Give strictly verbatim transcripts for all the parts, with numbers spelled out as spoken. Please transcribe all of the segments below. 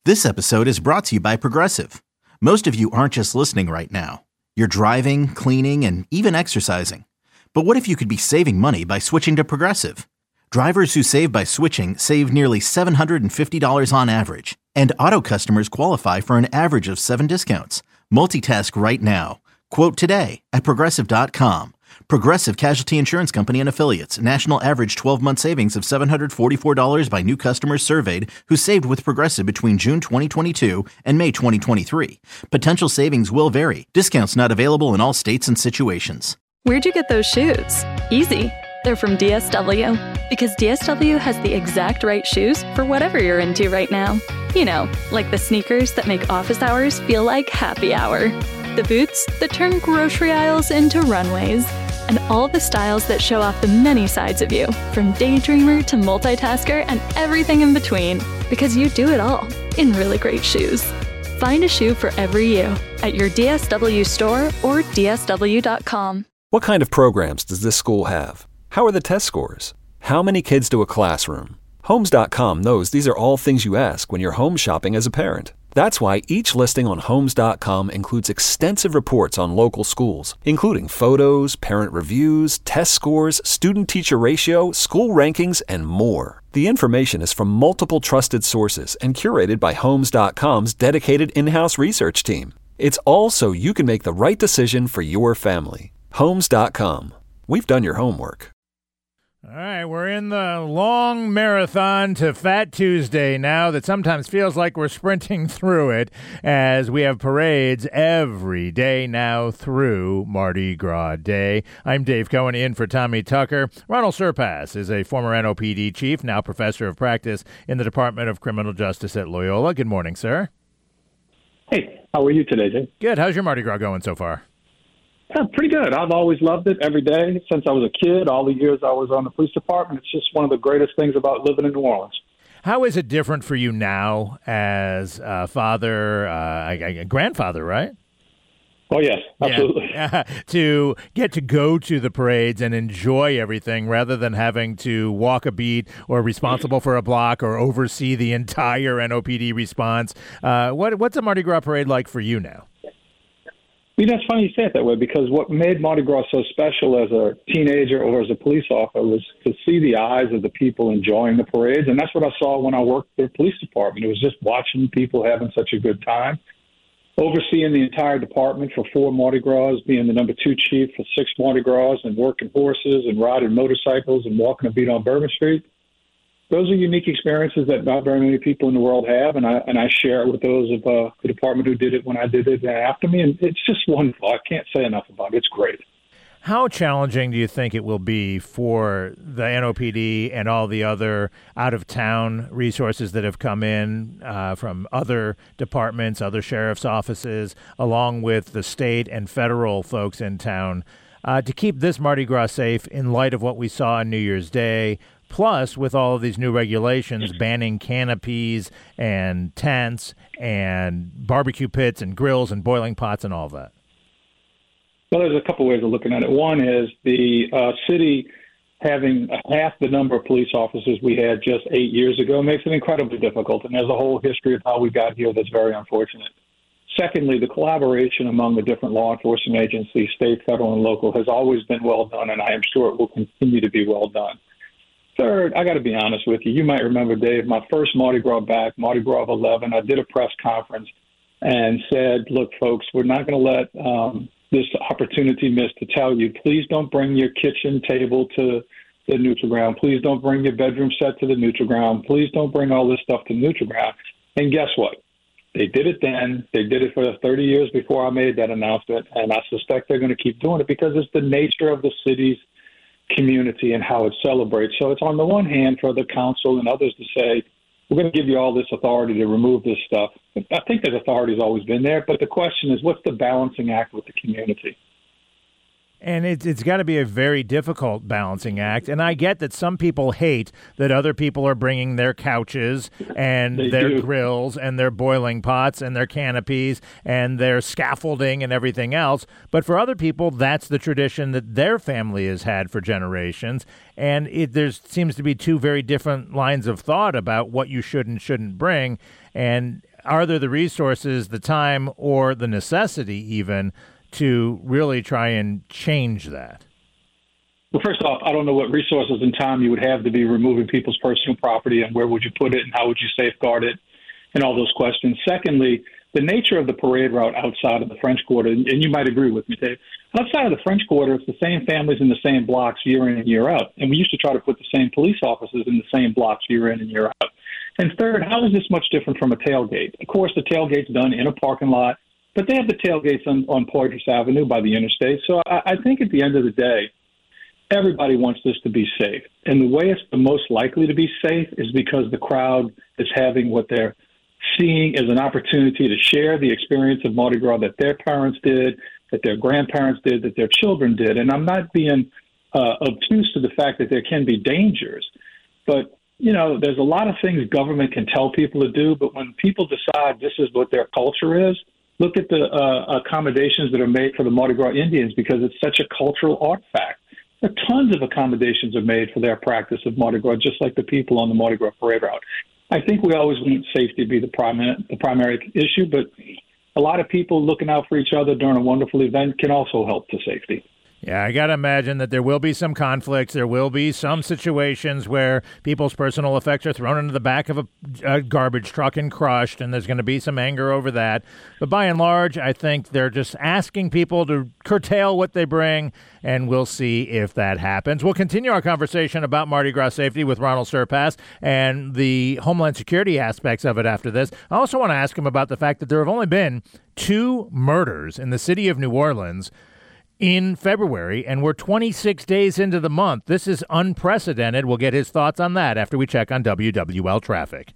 This episode is brought to you by Progressive. Most of you aren't just listening right now. You're driving, cleaning, and even exercising. But what if you could be saving money by switching to Progressive? Drivers who save by switching save nearly seven hundred fifty dollars on average. And auto customers qualify for an average of seven discounts. Multitask right now. Quote today at Progressive dot com. Progressive Casualty Insurance Company and Affiliates. National average twelve-month savings of seven hundred forty-four dollars by new customers surveyed who saved with Progressive between June twenty twenty-two and May twenty twenty-three. Potential savings will vary. Discounts not available in all states and situations. Where'd you get those shoes? Easy. They're from D S W. Because D S W has the exact right shoes for whatever you're into right now. You know, like the sneakers that make office hours feel like happy hour. The boots that turn grocery aisles into runways. And all the styles that show off the many sides of you, from daydreamer to multitasker and everything in between. Because you do it all in really great shoes. Find a shoe for every you at your D S W store or D S W dot com. What kind of programs does this school have? How are the test scores? How many kids do a classroom? Homes dot com knows these are all things you ask when you're home shopping as a parent. That's why each listing on Homes dot com includes extensive reports on local schools, including photos, parent reviews, test scores, student-teacher ratio, school rankings, and more. The information is from multiple trusted sources and curated by Homes dot com's dedicated in-house research team. It's all so you can make the right decision for your family. Homes dot com. We've done your homework. All right, we're in the long marathon to Fat Tuesday now that sometimes feels like we're sprinting through it as we have parades every day now through Mardi Gras Day. I'm Dave Cohen in for Tommy Tucker. Ronald Surpass is a former N O P D chief, now professor of practice in the Department of Criminal Justice at Loyola. Good morning, sir. Hey, how are you today, Dave? Good. How's your Mardi Gras going so far? Yeah, pretty good. I've always loved it every day since I was a kid. All the years I was on the police department, it's just one of the greatest things about living in New Orleans. How is it different for you now as a father, uh, a, a grandfather, right? Oh, yes, absolutely. Yeah. To get to go to the parades and enjoy everything rather than having to walk a beat or responsible for a block or oversee the entire N O P D response. Uh, what, what's a Mardi Gras parade like for you now? You know, it's funny you say it that way because what made Mardi Gras so special as a teenager or as a police officer was to see the eyes of the people enjoying the parades. And that's what I saw when I worked at the police department. It was just watching people having such a good time. Overseeing the entire department for four Mardi Gras, being the number two chief for six Mardi Gras, and working horses and riding motorcycles and walking a beat on Bourbon Street. Those are unique experiences that not very many people in the world have, and I and I share it with those of uh, the department who did it when I did it after me, and it's just wonderful. I can't say enough about it. It's great. How challenging do you think it will be for the N O P D and all the other out-of-town resources that have come in uh, from other departments, other sheriff's offices, along with the state and federal folks in town, uh, to keep this Mardi Gras safe in light of what we saw on New Year's Day? Plus, with all of these new regulations banning canopies and tents and barbecue pits and grills and boiling pots and all that? Well, there's a couple ways of looking at it. One is the uh, city having half the number of police officers we had just eight years ago makes it incredibly difficult, and there's a whole history of how we got here that's very unfortunate. Secondly, the collaboration among the different law enforcement agencies, state, federal, and local, has always been well done, and I am sure it will continue to be well done. Third, I got to be honest with you. You might remember, Dave, my first Mardi Gras back, Mardi Gras of eleven, I did a press conference and said, look, folks, we're not going to let um, this opportunity miss to tell you, please don't bring your kitchen table to the neutral ground. Please don't bring your bedroom set to the neutral ground. Please don't bring all this stuff to the neutral ground. And guess what? They did it then. They did it for the thirty years before I made that announcement, and I suspect they're going to keep doing it because it's the nature of the city's community and how it celebrates. So it's on the one hand for the council and others to say, we're going to give you all this authority to remove this stuff. I think that authority has always been there, but the question is, what's the balancing act with the community? And it's, it's got to be a very difficult balancing act. And I get that some people hate that other people are bringing their couches and They their do. grills and their boiling pots and their canopies and their scaffolding and everything else. But for other people, that's the tradition that their family has had for generations. And it there seems to be two very different lines of thought about what you should and shouldn't bring. And are there the resources, the time, or the necessity even to really try and change that? Well, first off, I don't know what resources and time you would have to be removing people's personal property, and where would you put it, and how would you safeguard it, and all those questions. Secondly, the nature of the parade route outside of the French Quarter, and you might agree with me, Dave, outside of the French Quarter, it's the same families in the same blocks year in and year out. And we used to try to put the same police officers in the same blocks year in and year out. And third, how is this much different from a tailgate? Of course, the tailgate's done in a parking lot, but they have the tailgates on, on Poydras Avenue by the interstate. So I, I think at the end of the day, everybody wants this to be safe. And the way it's the most likely to be safe is because the crowd is having what they're seeing as an opportunity to share the experience of Mardi Gras that their parents did, that their grandparents did, that their children did. And I'm not being uh, obtuse to the fact that there can be dangers. But, you know, there's a lot of things government can tell people to do. But when people decide this is what their culture is, look at the uh, accommodations that are made for the Mardi Gras Indians because it's such a cultural artifact. Tons of accommodations are made for their practice of Mardi Gras, just like the people on the Mardi Gras parade route. I think we always want safety to be the primary, the primary issue, but a lot of people looking out for each other during a wonderful event can also help to safety. Yeah, I got to imagine that there will be some conflicts. There will be some situations where people's personal effects are thrown into the back of a, a garbage truck and crushed, and there's going to be some anger over that. But by and large, I think they're just asking people to curtail what they bring, and we'll see if that happens. We'll continue our conversation about Mardi Gras safety with Ronald Surpass and the Homeland Security aspects of it after this. I also want to ask him about the fact that there have only been two murders in the city of New Orleans in February, and we're twenty-six days into the month. This is unprecedented. We'll get his thoughts on that after we check on W W L traffic.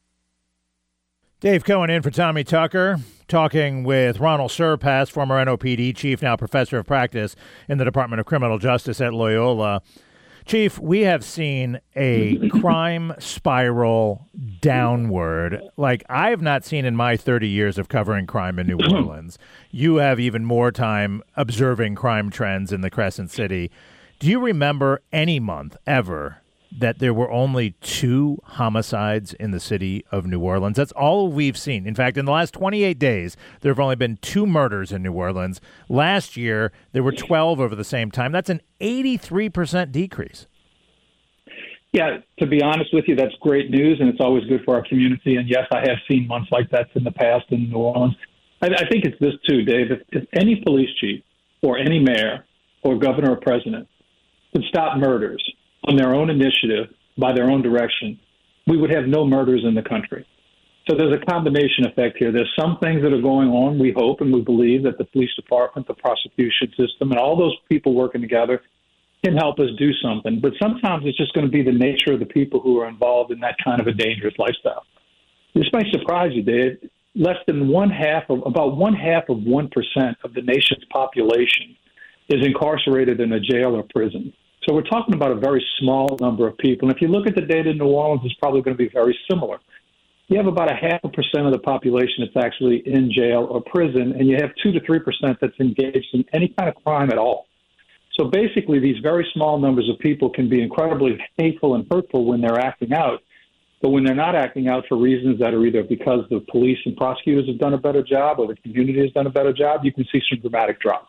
Dave Cohen in for Tommy Tucker, talking with Ronald Surpass, former N O P D chief, now professor of practice in the Department of Criminal Justice at Loyola. Chief, we have seen a crime spiral downward like I have not seen in my thirty years of covering crime in New Orleans. You have even more time observing crime trends in the Crescent City. Do you remember any month ever that there were only two homicides in the city of New Orleans? That's all we've seen. In fact, in the last twenty-eight days, there have only been two murders in New Orleans. Last year, there were twelve over the same time. That's an eighty-three percent decrease. Yeah, to be honest with you, that's great news, and it's always good for our community. And yes, I have seen months like that in the past in New Orleans. I, I think it's this too, Dave. If, if any police chief or any mayor or governor or president could stop murders on their own initiative, by their own direction, we would have no murders in the country. So there's a combination effect here. There's some things that are going on, we hope, and we believe that the police department, the prosecution system, and all those people working together can help us do something. But sometimes it's just going to be the nature of the people who are involved in that kind of a dangerous lifestyle. This may surprise you, Dave. Less than one half of, about one half of one percent of the nation's population is incarcerated in a jail or prison. So we're talking about a very small number of people. And if you look at the data in New Orleans, it's probably going to be very similar. You have about a half a percent of the population that's actually in jail or prison, and you have two to three percent that's engaged in any kind of crime at all. So basically, these very small numbers of people can be incredibly hateful and hurtful when they're acting out. But when they're not acting out for reasons that are either because the police and prosecutors have done a better job or the community has done a better job, you can see some dramatic drops.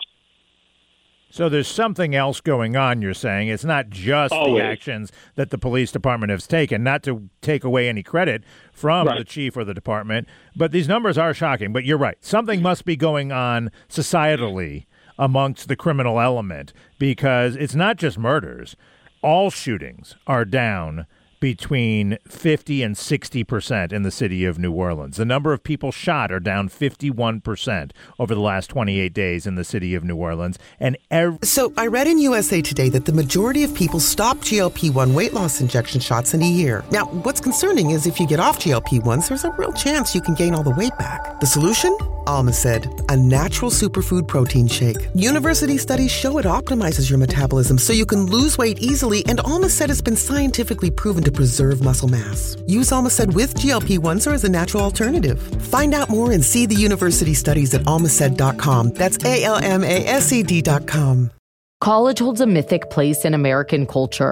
So there's something else going on, you're saying. It's not just Always. the actions that the police department has taken, not to take away any credit from Right. the chief or the department, but these numbers are shocking. But you're right. Something must be going on societally amongst the criminal element, because it's not just murders. All shootings are down between fifty and sixty percent in the city of New Orleans. The number of people shot are down fifty-one percent over the last twenty-eight days in the city of New Orleans. And every- So I read in U S A Today that the majority of people stop G L P one weight loss injection shots in a year. Now, what's concerning is if you get off G L P ones, there's a real chance you can gain all the weight back. The solution? Almacid, a natural superfood protein shake. University studies show it optimizes your metabolism so you can lose weight easily, and Almacid has been scientifically proven to preserve muscle mass. Use Almacid with G L P ones or as a natural alternative. Find out more and see the university studies at almacid dot com. That's A L M A S E D dot com. College holds a mythic place in American culture.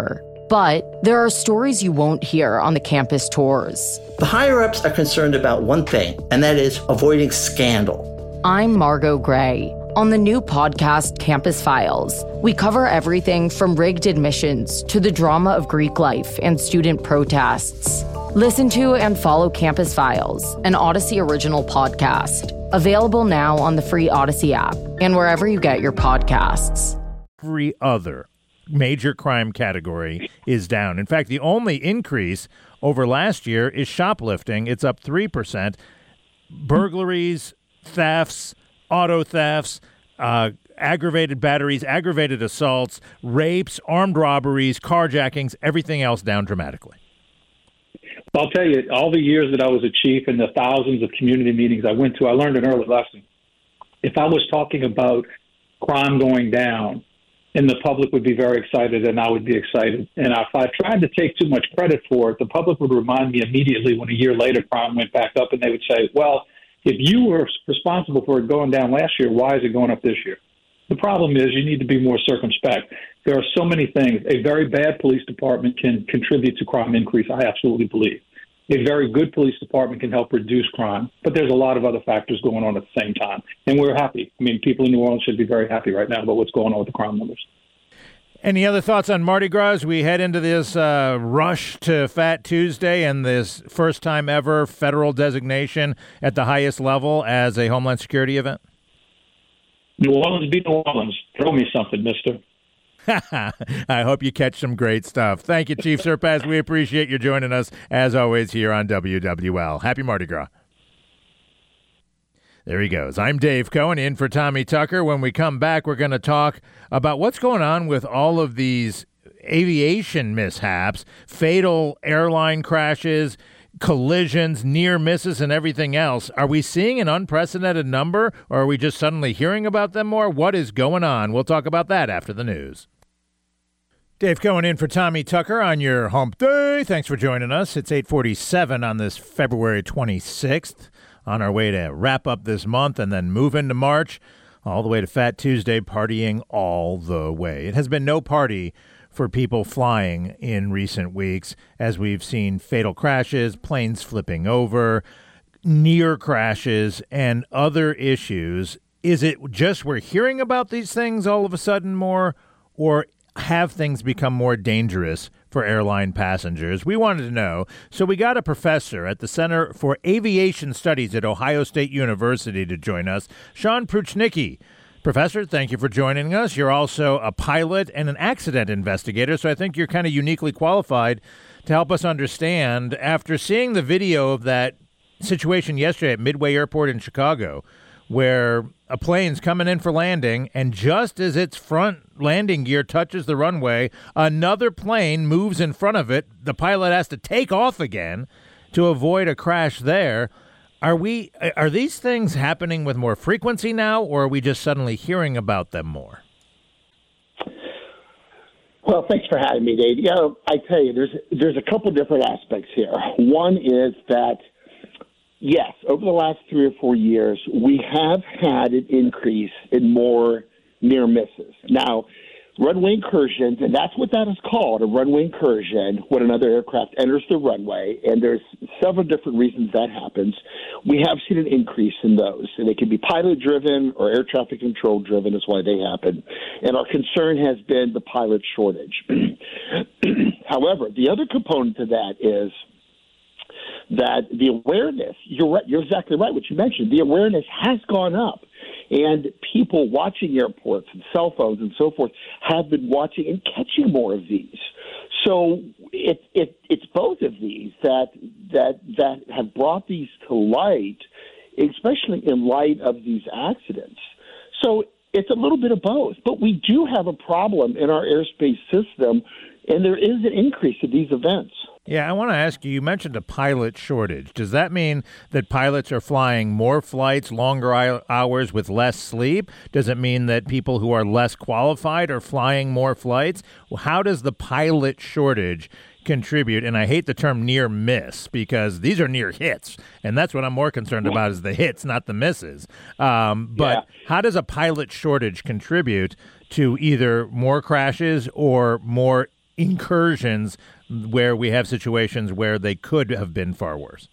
But there are stories you won't hear on the campus tours. The higher-ups are concerned about one thing, and that is avoiding scandal. I'm Margot Gray. On the new podcast, Campus Files, we cover everything from rigged admissions to the drama of Greek life and student protests. Listen to and follow Campus Files, an Odyssey original podcast. Available now on the free Odyssey app and wherever you get your podcasts. Every other major crime category is down. In fact, the only increase over last year is shoplifting. It's up three percent. Burglaries, thefts, auto thefts, uh, aggravated batteries, aggravated assaults, rapes, armed robberies, carjackings, everything else down dramatically. I'll tell you, all the years that I was a chief and the thousands of community meetings I went to, I learned an early lesson. If I was talking about crime going down, and the public would be very excited, and I would be excited. And if I tried to take too much credit for it, the public would remind me immediately when a year later crime went back up, and they would say, well, if you were responsible for it going down last year, why is it going up this year? The problem is you need to be more circumspect. There are so many things. A very bad police department can contribute to crime increase, I absolutely believe. A very good police department can help reduce crime, but there's a lot of other factors going on at the same time. And we're happy. I mean, people in New Orleans should be very happy right now about what's going on with the crime numbers. Any other thoughts on Mardi Gras as we head into this uh, rush to Fat Tuesday and this first time ever federal designation at the highest level as a Homeland Security event? New Orleans be New Orleans. Throw me something, mister. I hope you catch some great stuff. Thank you, Chief Surpass. We appreciate you joining us, as always, here on W W L. Happy Mardi Gras. There he goes. I'm Dave Cohen, in for Tommy Tucker. When we come back, we're going to talk about what's going on with all of these aviation mishaps, fatal airline crashes, collisions, near misses, and everything else. Are we seeing an unprecedented number, or are we just suddenly hearing about them more? What is going on? We'll talk about that after the news. Dave Cohen in for Tommy Tucker on your hump day. Thanks for joining us. It's eight forty-seven on this February twenty-sixth. On our way to wrap up this month and then move into March, all the way to Fat Tuesday, partying all the way. It has been no party for people flying in recent weeks, as we've seen fatal crashes, planes flipping over, near crashes, and other issues. Is it just we're hearing about these things all of a sudden more, or have things become more dangerous for airline passengers? We wanted to know, so we got a professor at the Center for Aviation Studies at Ohio State University to join us, Sean Pruchnicki. Professor, thank you for joining us. You're also a pilot and an accident investigator, so I think you're kind of uniquely qualified to help us understand, after seeing the video of that situation yesterday at Midway Airport in Chicago, where a plane's coming in for landing, and just as its front landing gear touches the runway, another plane moves in front of it. The pilot has to take off again to avoid a crash there. Are we? Are these things happening with more frequency now, or are we just suddenly hearing about them more? Well, thanks for having me, Dave. You know, I tell you, there's there's a couple different aspects here. One is that, yes, over the last three or four years, we have had an increase in more near misses. Now, runway incursions, and that's what that is called, a runway incursion, when another aircraft enters the runway, and there's several different reasons that happens. We have seen an increase in those, and they can be pilot-driven or air traffic control-driven is why they happen. And our concern has been the pilot shortage. However, the other component to that is that the awareness, you're right, you're exactly right what you mentioned, the awareness has gone up. And people watching airports and cell phones and so forth have been watching and catching more of these. So it, it, it's both of these that that that have brought these to light, especially in light of these accidents. So it's a little bit of both. But we do have a problem in our airspace system, and there is an increase of these events. Yeah, I want to ask you, you mentioned a pilot shortage. Does that mean that pilots are flying more flights, longer hours with less sleep? Does it mean that people who are less qualified are flying more flights? How does the pilot shortage contribute? And I hate the term near miss, because these are near hits, and that's what I'm more concerned about is the hits, not the misses. Um, but yeah. How does a pilot shortage contribute to either more crashes or more incursions where we have situations where they could have been far worse?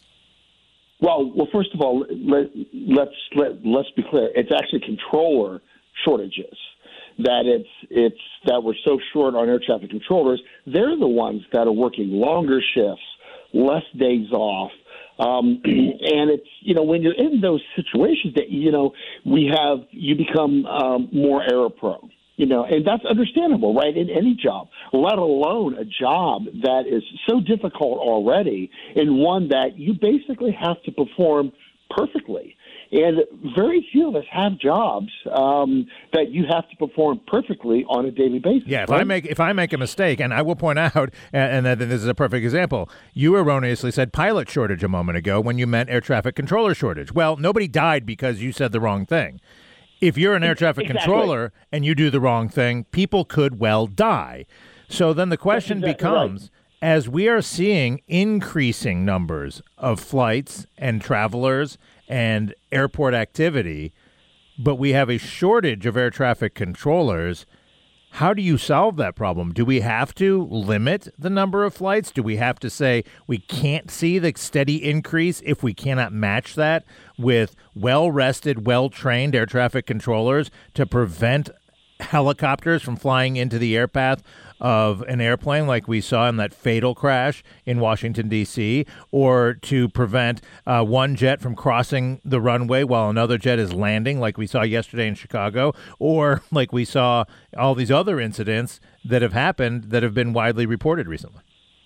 Well, well, first of all, let, let's let, let's be clear. It's actually controller shortages. That it's it's that we're so short on air traffic controllers. They're the ones that are working longer shifts, less days off. Um, and it's, you know, when you're in those situations that, you know, we have, you become um, more error prone, you know, and that's understandable, right, in any job, let alone a job that is so difficult already and one that you basically have to perform perfectly. And very few of us have jobs um, that you have to perform perfectly on a daily basis. Yeah, if right? I make if I make a mistake, and I will point out, and, and this is a perfect example, you erroneously said pilot shortage a moment ago when you meant air traffic controller shortage. Well, nobody died because you said the wrong thing. If you're an air traffic exactly. controller and you do the wrong thing, people could well die. So then the question exactly becomes, right. as we are seeing increasing numbers of flights and travelers and airport activity, but we have a shortage of air traffic controllers, how do you solve that problem? Do we have to limit the number of flights? Do we have to say we can't see the steady increase if we cannot match that with well-rested, well-trained air traffic controllers to prevent helicopters from flying into the air path of an airplane like we saw in that fatal crash in Washington, D C, or to prevent uh, one jet from crossing the runway while another jet is landing like we saw yesterday in Chicago, or like we saw all these other incidents that have happened that have been widely reported recently?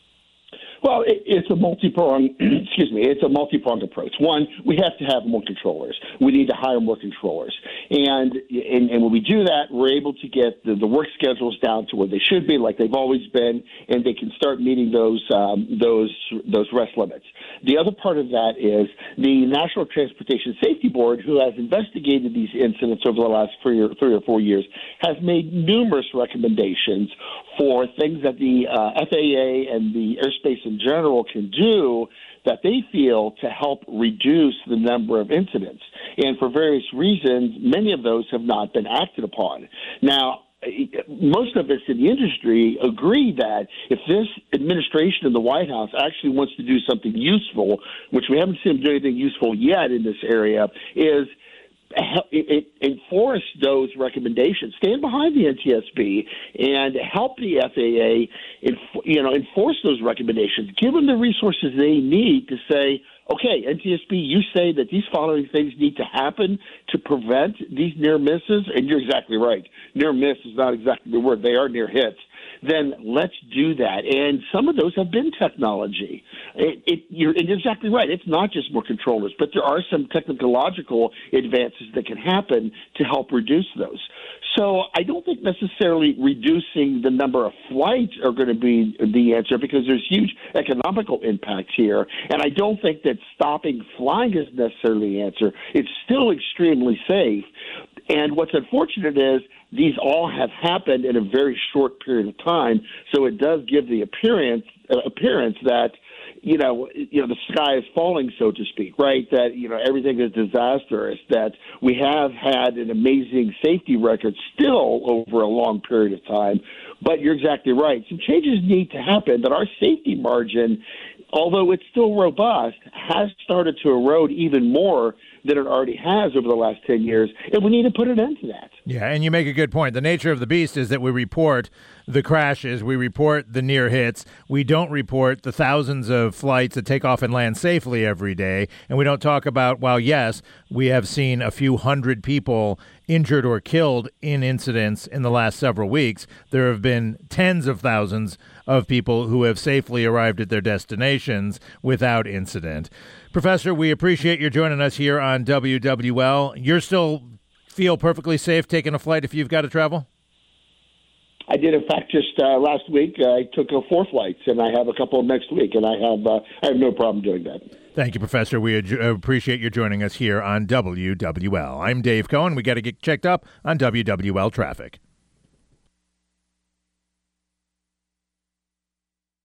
Well, it, it's a multi-pronged, excuse me, it's a multi-pronged approach. One, we have to have more controllers. We need to hire more controllers. And and, and when we do that, we're able to get the, the work schedules down to where they should be, like they've always been, and they can start meeting those um, those those rest limits. The other part of that is the National Transportation Safety Board, who has investigated these incidents over the last three or, three or four years, has made numerous recommendations for things that the uh, F A A and the airspace in general can do that they feel to help reduce the number of incidents. And for various reasons, many of those have not been acted upon. Now, most of us in the industry agree that if this administration in the White House actually wants to do something useful, which we haven't seen them do anything useful yet in this area, is enforce those recommendations, stand behind the N T S B, and help the F A A, you know, enforce those recommendations. Give them the resources they need to say, okay, N T S B, you say that these following things need to happen to prevent these near misses, and you're exactly right. Near miss is not exactly the word; they are near hits. Then let's do that. And some of those have been technology. It, it, you're, and you're exactly right. It's not just more controllers, but there are some technological advances that can happen to help reduce those. So I don't think necessarily reducing the number of flights are going to be the answer, because there's huge economical impact here. And I don't think that stopping flying is necessarily the answer. It's still extremely safe. And what's unfortunate is these all have happened in a very short period of time, so it does give the appearance uh, appearance that you know you know the sky is falling, so to speak, right? That you know everything is disastrous. That we have had an amazing safety record still over a long period of time, but you're exactly right. Some changes need to happen. That our safety margin, although it's still robust, has started to erode even more than it already has over the last ten years, and we need to put an end to that. Yeah, and you make a good point. The nature of the beast is that we report the crashes, we report the near hits, we don't report the thousands of flights that take off and land safely every day, and we don't talk about, while yes, we have seen a few hundred people injured or killed in incidents in the last several weeks, there have been tens of thousands of people who have safely arrived at their destinations without incident. Professor, we appreciate you joining us here on W W L. You're still feel perfectly safe taking a flight if you've got to travel? I did, in fact, just uh, last week. Uh, I took uh, four flights, and I have a couple next week, and I have uh, I have no problem doing that. Thank you, Professor. We ad- appreciate you joining us here on W W L. I'm Dave Cohen. We got to get checked up on W W L traffic.